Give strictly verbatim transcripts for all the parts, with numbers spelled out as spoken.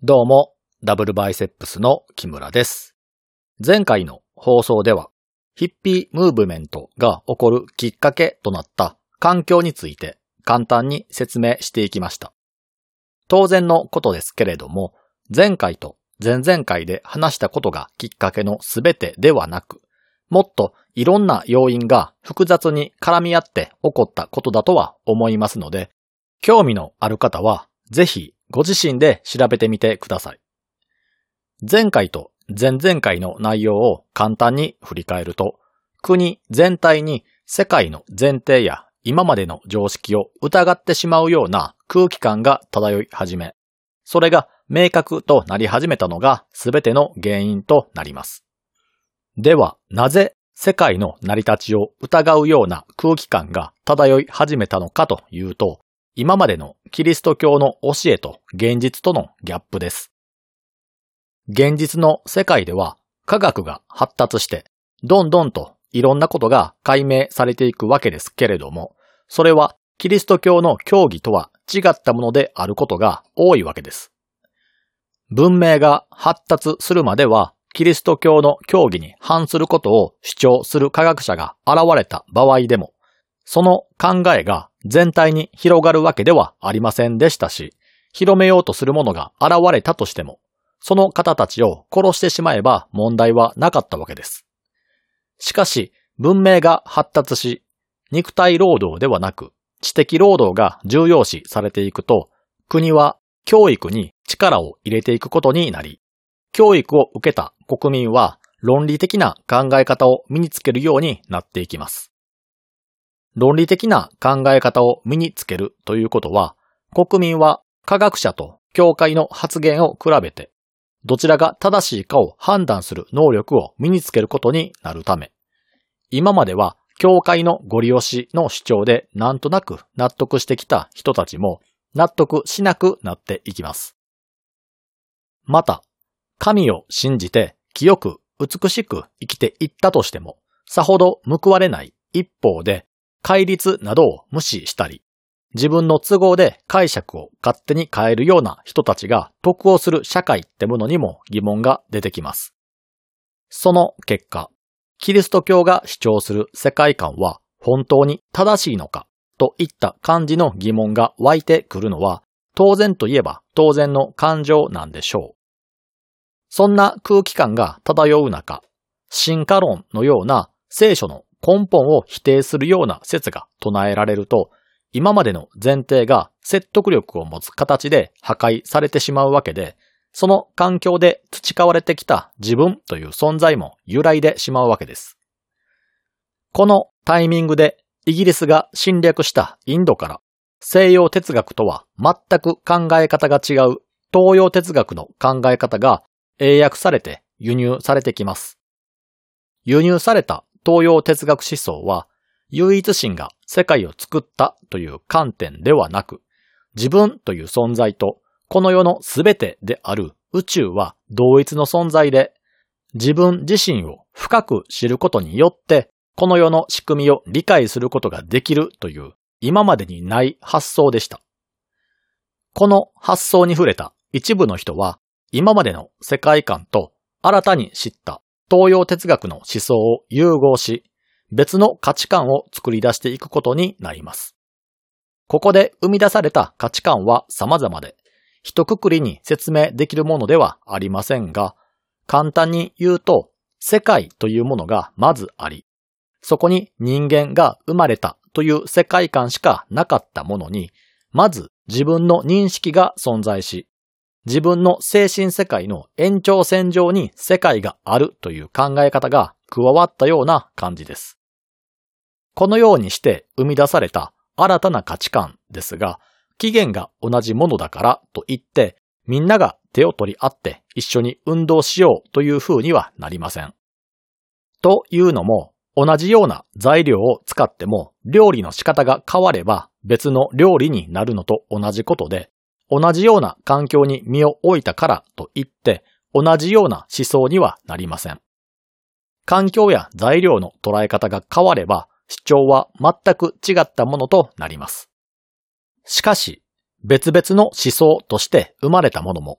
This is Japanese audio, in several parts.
どうも、ダブルバイセップスの木村です。前回の放送では、ヒッピームーブメントが起こるきっかけとなった環境について簡単に説明していきました。当然のことですけれども、前回と前々回で話したことがきっかけのすべてではなく、もっといろんな要因が複雑に絡み合って起こったことだとは思いますので、興味のある方はぜひご自身で調べてみてください。前回と前々回の内容を簡単に振り返ると、国全体に世界の前提や今までの常識を疑ってしまうような空気感が漂い始め、それが明確となり始めたのが全ての原因となります。では、なぜ世界の成り立ちを疑うような空気感が漂い始めたのかというと、今までのキリスト教の教えと現実とのギャップです。現実の世界では科学が発達してどんどんといろんなことが解明されていくわけですけれども、それはキリスト教の教義とは違ったものであることが多いわけです。文明が発達するまではキリスト教の教義に反することを主張する科学者が現れた場合でも、その考えが全体に広がるわけではありませんでしたし、広めようとするものが現れたとしても、その方たちを殺してしまえば問題はなかったわけです。しかし、文明が発達し、肉体労働ではなく、知的労働が重要視されていくと、国は教育に力を入れていくことになり、教育を受けた国民は論理的な考え方を身につけるようになっていきます。論理的な考え方を身につけるということは、国民は科学者と教会の発言を比べて、どちらが正しいかを判断する能力を身につけることになるため、今までは教会のご利用しの主張でなんとなく納得してきた人たちも納得しなくなっていきます。また、神を信じて清く美しく生きていったとしても、さほど報われない一方で、戒律などを無視したり、自分の都合で解釈を勝手に変えるような人たちが得をする社会ってものにも疑問が出てきます。その結果、キリスト教が主張する世界観は本当に正しいのかといった感じの疑問が湧いてくるのは、当然といえば当然の感情なんでしょう。そんな空気感が漂う中、進化論のような聖書の根本を否定するような説が唱えられると、今までの前提が説得力を持つ形で破壊されてしまうわけで、その環境で培われてきた自分という存在も揺らいでしまうわけです。このタイミングでイギリスが侵略したインドから西洋哲学とは全く考え方が違う東洋哲学の考え方が英訳されて輸入されてきます。輸入された東洋哲学思想は、唯一神が世界を作ったという観点ではなく、自分という存在とこの世のすべてである宇宙は同一の存在で、自分自身を深く知ることによって、この世の仕組みを理解することができるという今までにない発想でした。この発想に触れた一部の人は、今までの世界観と新たに知った東洋哲学の思想を融合し、別の価値観を作り出していくことになります。ここで生み出された価値観は様々で、一括りに説明できるものではありませんが、簡単に言うと、世界というものがまずあり、そこに人間が生まれたという世界観しかなかったものに、まず自分の認識が存在し、自分の精神世界の延長線上に世界があるという考え方が加わったような感じです。このようにして生み出された新たな価値観ですが、起源が同じものだからといってみんなが手を取り合って一緒に運動しようという風にはなりません。というのも、同じような材料を使っても料理の仕方が変われば別の料理になるのと同じことで、同じような環境に身を置いたからといって同じような思想にはなりません。環境や材料の捉え方が変われば主張は全く違ったものとなります。しかし、別々の思想として生まれたものも、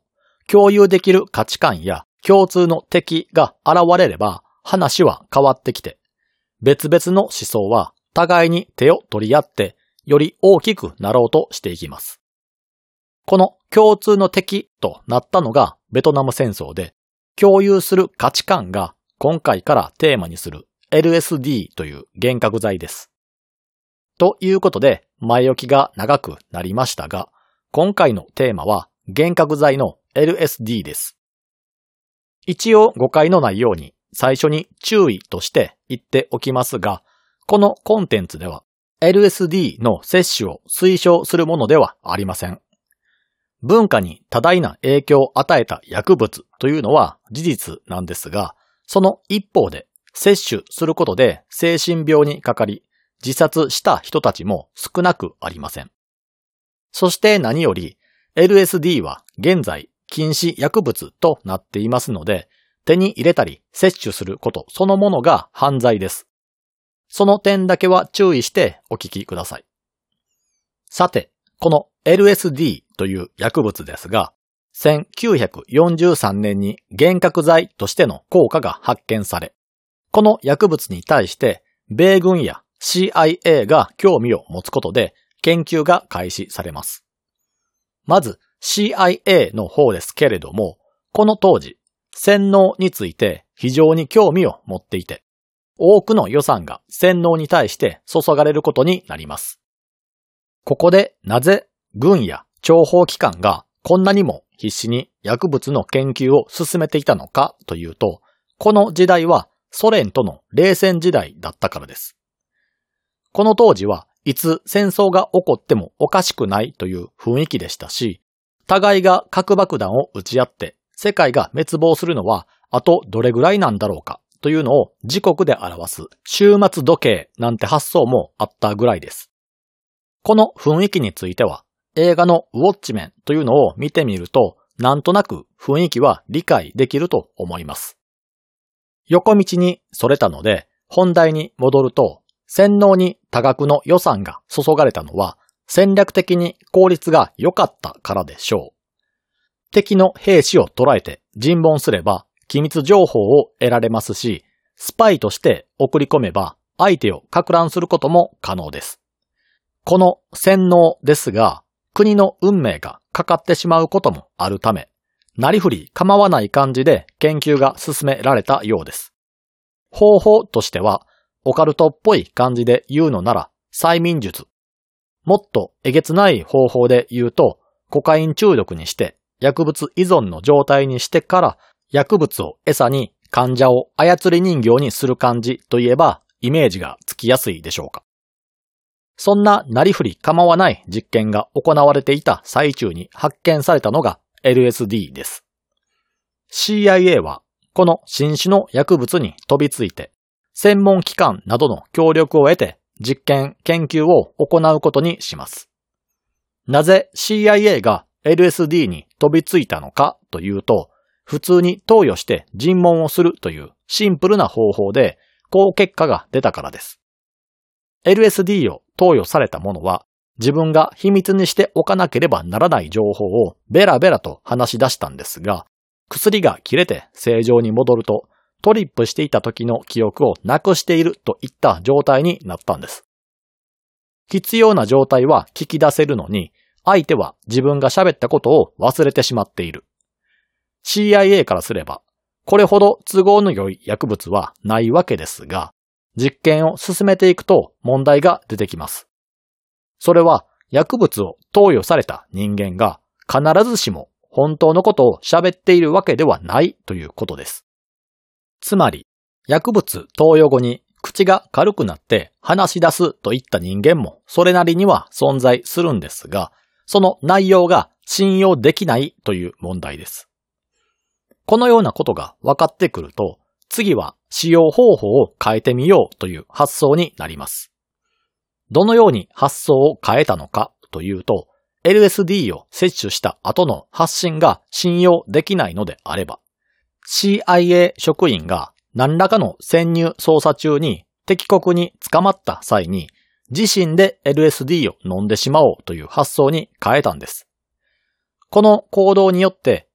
共有できる価値観や共通の敵が現れれば話は変わってきて、別々の思想は互いに手を取り合ってより大きくなろうとしていきます。この共通の敵となったのがベトナム戦争で、共有する価値観が今回からテーマにする エルエスディー という幻覚剤です。ということで前置きが長くなりましたが、今回のテーマは幻覚剤の エルエスディー です。一応誤解のないように最初に注意として言っておきますが、このコンテンツでは エルエスディー の摂取を推奨するものではありません。文化に多大な影響を与えた薬物というのは事実なんですが、その一方で摂取することで精神病にかかり自殺した人たちも少なくありません。そして何より エルエスディー は現在禁止薬物となっていますので、手に入れたり摂取することそのものが犯罪です。その点だけは注意してお聞きください。さて、この エルエスディー という薬物ですが、せんきゅうひゃくよんじゅうさんねんに幻覚剤としての効果が発見され、この薬物に対して米軍や シーアイエー が興味を持つことで研究が開始されます。まず シーアイエー の方ですけれども、この当時、洗脳について非常に興味を持っていて、多くの予算が洗脳に対して注がれることになります。ここでなぜ軍や諜報機関がこんなにも必死に薬物の研究を進めていたのかというと、この時代はソ連との冷戦時代だったからです。この当時はいつ戦争が起こってもおかしくないという雰囲気でしたし、互いが核爆弾を撃ち合って世界が滅亡するのはあとどれぐらいなんだろうかというのを時刻で表す終末時計なんて発想もあったぐらいです。この雰囲気については映画のウォッチメンというのを見てみるとなんとなく雰囲気は理解できると思います。横道にそれたので本題に戻ると、洗脳に多額の予算が注がれたのは戦略的に効率が良かったからでしょう。敵の兵士を捕らえて尋問すれば機密情報を得られますし、スパイとして送り込めば相手を撹乱することも可能です。この洗脳ですが、国の運命がかかってしまうこともあるため、なりふり構わない感じで研究が進められたようです。方法としては、オカルトっぽい感じで言うのなら催眠術。もっとえげつない方法で言うと、コカイン中毒にして薬物依存の状態にしてから薬物を餌に患者を操り人形にする感じといえばイメージがつきやすいでしょうか。そんななりふり構わない実験が行われていた最中に発見されたのが エルエスディー です。シーアイエー はこの新種の薬物に飛びついて専門機関などの協力を得て実験・研究を行うことにします。なぜ シーアイエー が エルエスディー に飛びついたのかというと、普通に投与して尋問をするというシンプルな方法で好結果が出たからです。エルエスディー を投与された者は自分が秘密にしておかなければならない情報をベラベラと話し出したんですが、薬が切れて正常に戻るとトリップしていた時の記憶をなくしているといった状態になったんです。必要な状態は聞き出せるのに、相手は自分が喋ったことを忘れてしまっている。シーアイエー からすれば、これほど都合の良い薬物はないわけですが、実験を進めていくと問題が出てきます。それは薬物を投与された人間が必ずしも本当のことを喋っているわけではないということです。つまり、薬物投与後に口が軽くなって話し出すといった人間もそれなりには存在するんですが、その内容が信用できないという問題です。このようなことが分かってくると、次は使用方法を変えてみようという発想になります。どのように発想を変えたのかというと、エルエスディー を摂取した後の発信が信用できないのであれば、シーアイエー 職員が何らかの潜入捜査中に敵国に捕まった際に自身で エルエスディー を飲んでしまおうという発想に変えたんです。この行動によって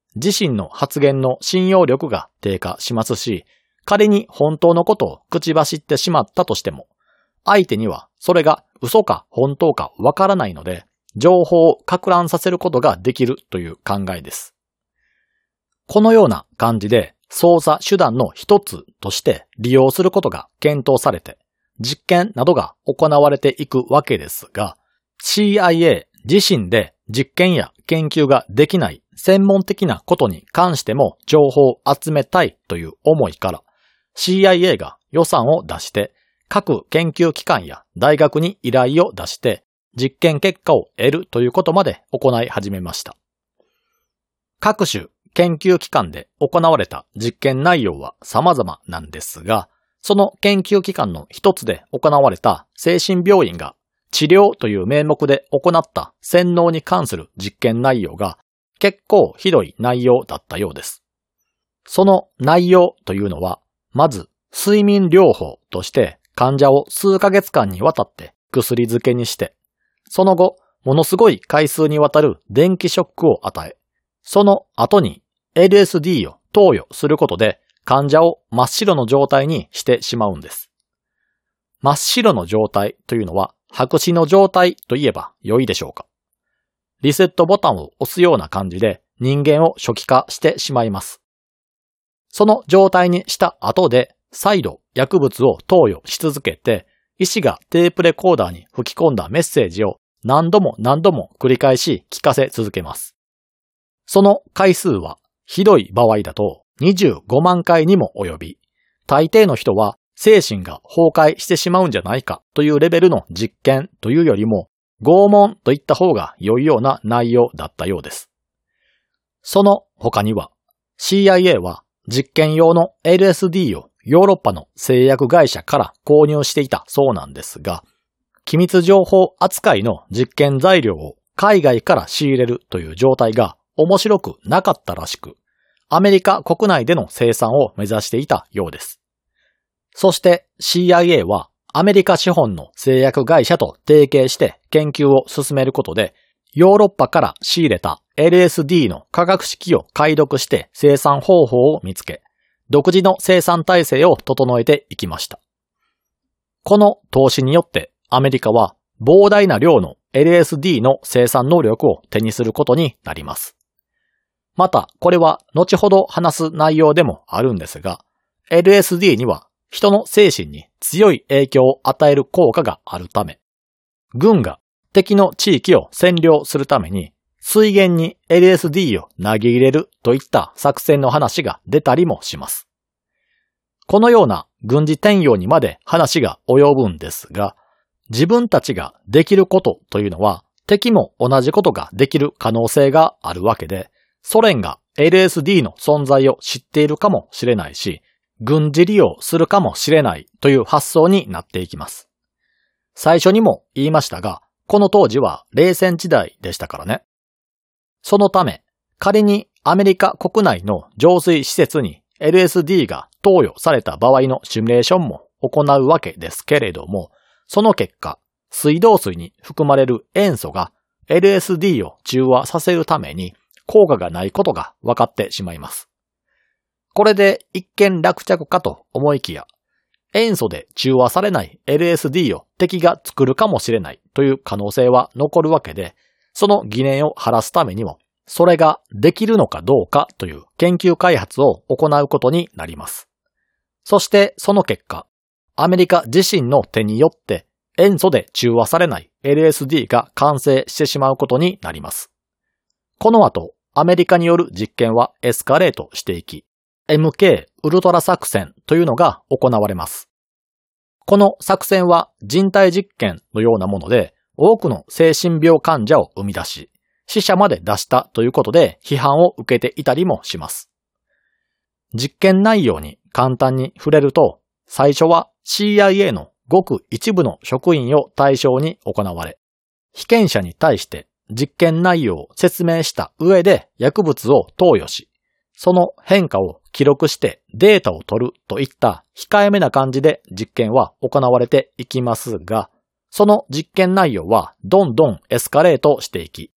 自身の発言の信用力が低下しますし、仮に本当のことを口走ってしまったとしても、相手にはそれが嘘か本当かわからないので、情報を攪乱させることができるという考えです。このような感じで捜査手段の一つとして利用することが検討されて、実験などが行われていくわけですが、シーアイエー 自身で実験や研究ができない専門的なことに関しても情報を集めたいという思いから、シーアイエー が予算を出して各研究機関や大学に依頼を出して実験結果を得るということまで行い始めました。各種研究機関で行われた実験内容は様々なんですが、その研究機関の一つで行われた精神病院が治療という名目で行った洗脳に関する実験内容が結構ひどい内容だったようです。その内容というのは、まず睡眠療法として患者を数ヶ月間にわたって薬漬けにして、その後ものすごい回数にわたる電気ショックを与え、その後に エルエスディー を投与することで患者を真っ白の状態にしてしまうんです。真っ白の状態というのは白紙の状態といえば良いでしょうか。リセットボタンを押すような感じで人間を初期化してしまいます。その状態にした後で再度薬物を投与し続けて、医師がテープレコーダーに吹き込んだメッセージを何度も何度も繰り返し聞かせ続けます。その回数はひどい場合だとにじゅうごまんかいにも及び、大抵の人は精神が崩壊してしまうんじゃないかというレベルの実験というよりも拷問といった方が良いような内容だったようです。その他には シーアイエー は実験用の エルエスディー をヨーロッパの製薬会社から購入していたそうなんですが、機密情報扱いの実験材料を海外から仕入れるという状態が面白くなかったらしく、アメリカ国内での生産を目指していたようです。そして シーアイエー はアメリカ資本の製薬会社と提携して研究を進めることで、ヨーロッパから仕入れた エルエスディー の化学式を解読して生産方法を見つけ、独自の生産体制を整えていきました。この投資によってアメリカは膨大な量の エルエスディー の生産能力を手にすることになります。また、これは後ほど話す内容でもあるんですが、エルエスディー には人の精神に強い影響を与える効果があるため、軍が敵の地域を占領するために水源に エルエスディー を投げ入れるといった作戦の話が出たりもします。このような軍事転用にまで話が及ぶんですが、自分たちができることというのは敵も同じことができる可能性があるわけで、ソ連が エルエスディー の存在を知っているかもしれないし、軍事利用するかもしれないという発想になっていきます。最初にも言いましたが、この当時は冷戦時代でしたからね。そのため、仮にアメリカ国内の浄水施設に エルエスディー が投与された場合のシミュレーションも行うわけですけれども、その結果、水道水に含まれる塩素が エルエスディー を中和させるために効果がないことが分かってしまいます。これで一見落着かと思いきや、塩素で中和されない エルエスディー を敵が作るかもしれないという可能性は残るわけで、その疑念を晴らすためにも、それができるのかどうかという研究開発を行うことになります。そしてその結果、アメリカ自身の手によって塩素で中和されない エルエスディー が完成してしまうことになります。この後、アメリカによる実験はエスカレートしていき、エムケー ウルトラ作戦というのが行われます。この作戦は人体実験のようなもので、多くの精神病患者を生み出し、死者まで出したということで批判を受けていたりもします。実験内容に簡単に触れると、最初は シーアイエー のごく一部の職員を対象に行われ、被験者に対して実験内容を説明した上で薬物を投与し、その変化を記録してデータを取るといった控えめな感じで実験は行われていきますが、その実験内容はどんどんエスカレートしていき、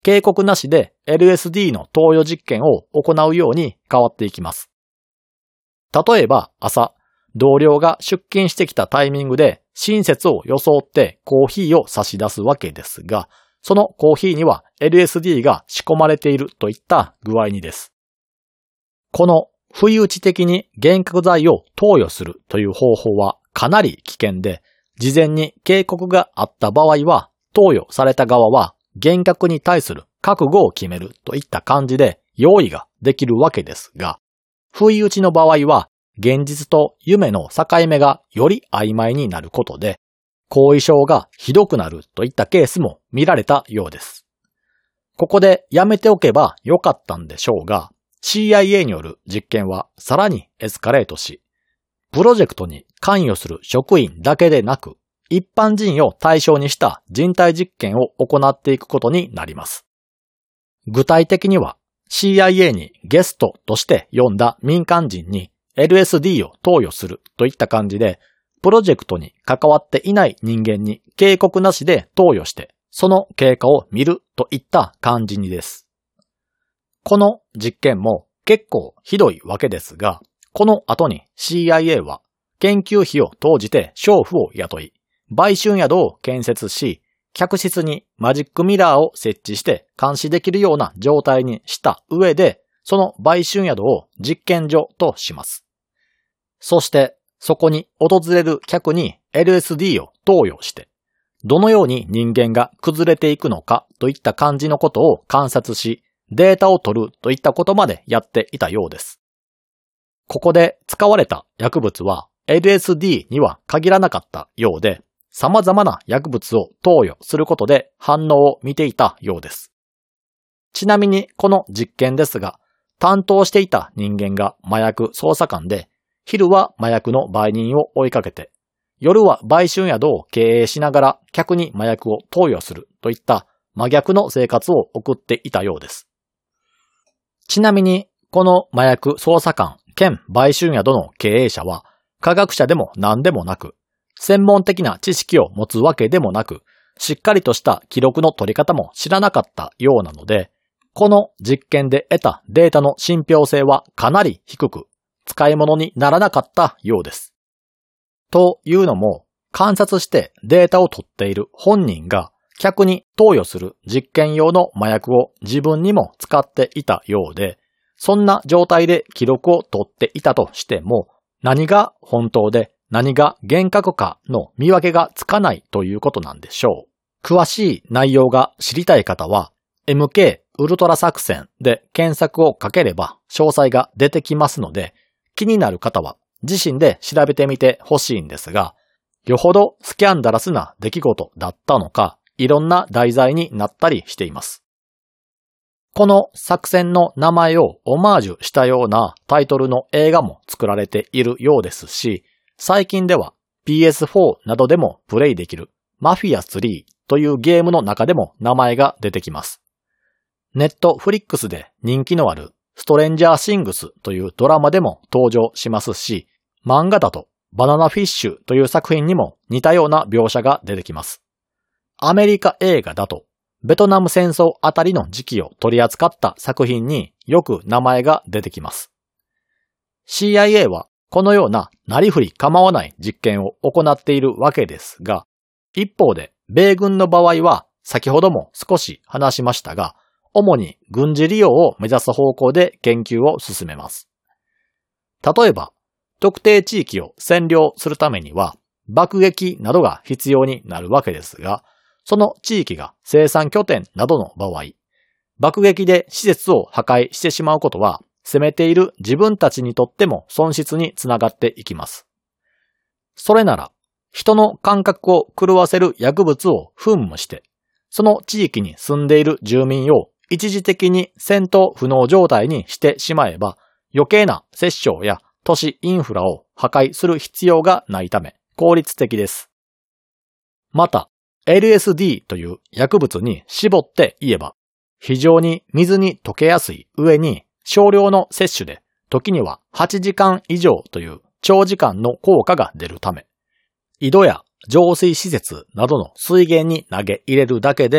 警告なしで エルエスディー の投与実験を行うように変わっていきます。例えば朝、同僚が出勤してきたタイミングで親切を装ってコーヒーを差し出すわけですが、そのコーヒーには エルエスディー が仕込まれているといった具合にです。この不意打ち的に幻覚剤を投与するという方法はかなり危険で、事前に警告があった場合は、投与された側は幻覚に対する覚悟を決めるといった感じで用意ができるわけですが、不意打ちの場合は現実と夢の境目がより曖昧になることで、後遺症がひどくなるといったケースも見られたようです。ここでやめておけばよかったんでしょうが、シーアイエー による実験はさらにエスカレートし、プロジェクトに関与する職員だけでなく、一般人を対象にした人体実験を行っていくことになります。具体的には シーアイエー にゲストとして呼んだ民間人に エルエスディー を投与するといった感じで、プロジェクトに関わっていない人間に警告なしで投与して、その経過を見るといった感じにです。この実験も結構ひどいわけですが、この後に シーアイエー は研究費を投じて娼婦を雇い、売春宿を建設し、客室にマジックミラーを設置して監視できるような状態にした上で、その売春宿を実験所とします。そして、そこに訪れる客に エルエスディー を投与して、どのように人間が崩れていくのかといった感じのことを観察し、データを取るといったことまでやっていたようです。ここで使われた薬物は エルエスディー には限らなかったようで、様々な薬物を投与することで反応を見ていたようです。ちなみにこの実験ですが、担当していた人間が麻薬捜査官で、昼は麻薬の売人を追いかけて、夜は売春宿を経営しながら客に麻薬を投与するといった真逆の生活を送っていたようです。ちなみに、この麻薬捜査官兼売春宿の経営者は科学者でも何でもなく、専門的な知識を持つわけでもなく、しっかりとした記録の取り方も知らなかったようなので、この実験で得たデータの信憑性はかなり低く、使い物にならなかったようです。というのも、観察してデータを取っている本人が客に投与する実験用の麻薬を自分にも使っていたようで、そんな状態で記録を取っていたとしても、何が本当で何が幻覚かの見分けがつかないということなんでしょう。詳しい内容が知りたい方は、エムケー ウルトラ作戦で検索をかければ詳細が出てきますので、気になる方は自身で調べてみてほしいんですが、よほどスキャンダラスな出来事だったのか、いろんな題材になったりしています。この作戦の名前をオマージュしたようなタイトルの映画も作られているようですし、最近では ピーエスフォー などでもプレイできるマフィアスリーというゲームの中でも名前が出てきます。ネットフリックスで人気のあるストレンジャーシングスというドラマでも登場しますし、漫画だとバナナフィッシュという作品にも似たような描写が出てきます。アメリカ映画だとベトナム戦争あたりの時期を取り扱った作品によく名前が出てきます。シーアイエー はこのようななりふり構わない実験を行っているわけですが、一方で米軍の場合は先ほども少し話しましたが、主に軍事利用を目指す方向で研究を進めます。例えば、特定地域を占領するためには爆撃などが必要になるわけですが、その地域が生産拠点などの場合、爆撃で施設を破壊してしまうことは、攻めている自分たちにとっても損失につながっていきます。それなら、人の感覚を狂わせる薬物を噴霧して、その地域に住んでいる住民を一時的に戦闘不能状態にしてしまえば、余計な殺傷や都市インフラを破壊する必要がないため効率的です。また、エルエスディー という薬物に絞って言えば、非常に水に溶けやすい上に少量の摂取で時にははちじかん以上という長時間の効果が出るため、井戸や浄水施設などの水源に投げ入れるだけで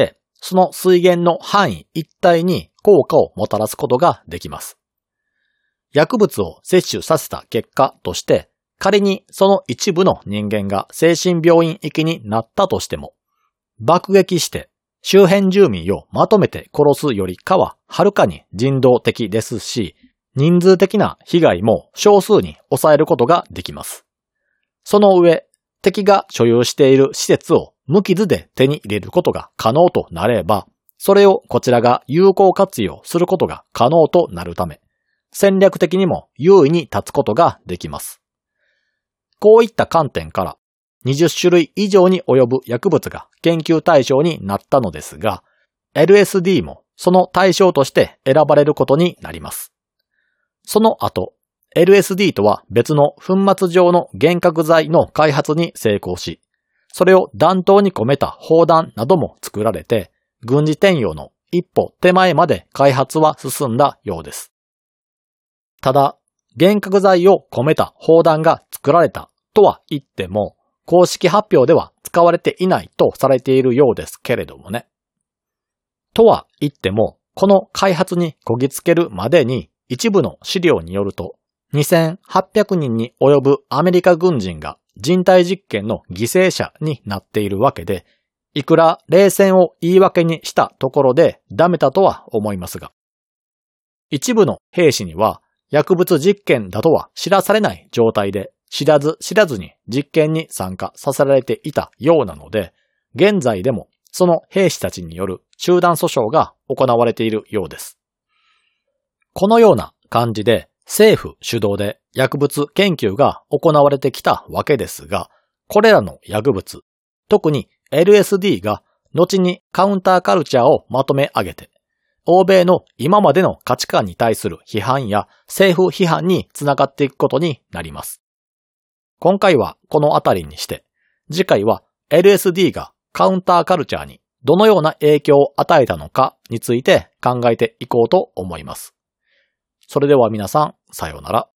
その水源の範囲一帯に効果をもたらすことができます。薬物を摂取させた結果として、仮にその一部の人間が精神病院行きになったとしても、爆撃して周辺住民をまとめて殺すよりかははるかに人道的ですし、人数的な被害も少数に抑えることができます。その上、敵が所有している施設を無傷で手に入れることが可能となれば、それをこちらが有効活用することが可能となるため、戦略的にも優位に立つことができます。こういった観点からにじゅっしゅるい以上に及ぶ薬物が研究対象になったのですが、エルエスディー もその対象として選ばれることになります。その後、エルエスディー とは別の粉末状の幻覚剤の開発に成功し、それを弾頭に込めた砲弾なども作られて、軍事転用の一歩手前まで開発は進んだようです。ただ、幻覚剤を込めた砲弾が作られたとは言っても、公式発表では使われていないとされているようですけれどもね。とは言っても、この開発にこぎつけるまでに一部の資料によると、にせんはっぴゃくにんに及ぶアメリカ軍人が人体実験の犠牲者になっているわけで、いくら冷戦を言い訳にしたところでダメだとは思いますが、一部の兵士には薬物実験だとは知らされない状態で知らず知らずに実験に参加させられていたようなので、現在でもその兵士たちによる集団訴訟が行われているようです。このような感じで政府主導で薬物研究が行われてきたわけですが、これらの薬物、特に エルエスディー が後にカウンターカルチャーをまとめ上げて、欧米の今までの価値観に対する批判や政府批判につながっていくことになります。今回はこのあたりにして、次回は エルエスディー がカウンターカルチャーにどのような影響を与えたのかについて考えていこうと思います。それでは皆さん、さようなら。